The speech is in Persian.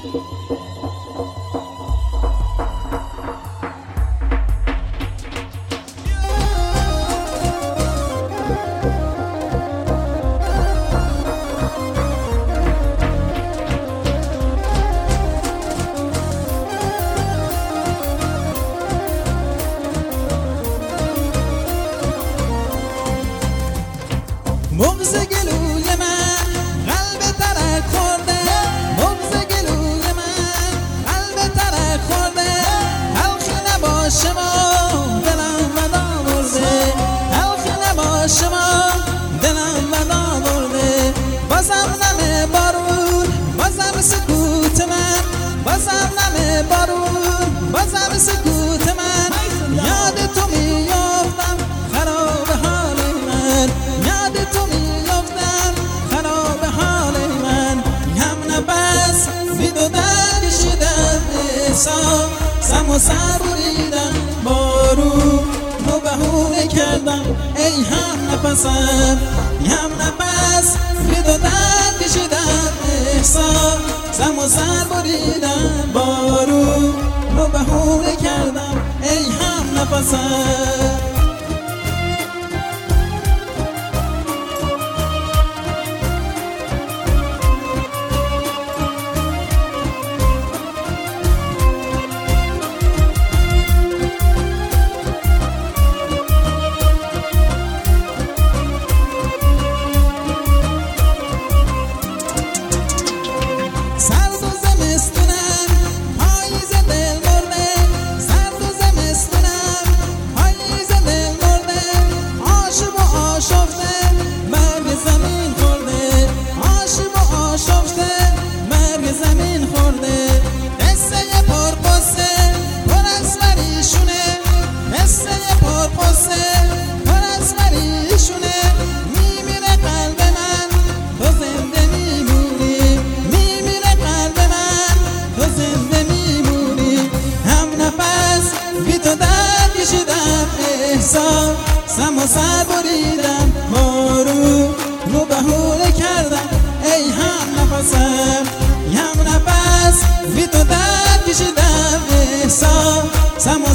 مغز گلوی من قلب ترک خورده، مغز گلوی من قلب ترک خورده، تلخی نباشه ما دلم ودا برده، تلخی نباشه ما دلم ودا برده. بازم نمه بارون بازم سکوت من، بازم نمه بارون بازم سکوت من. یاد تو میافتم خراب حال من، یاد تو میافتم خراب حال من. هم نفس بی تو در کشیدم احسان، سم و سر بریدم بارون رو بهونه کردم ای هم نفسم. هم نفس بی تو در کشیدم احسان، سم و سر بریدم بارون رو بهونه کردم ای هم نفسم. سم و سر بریدم بارون رو بهونه کردم ای هم نفسم. هم نفس بی تو درد کشیدم احسان، سم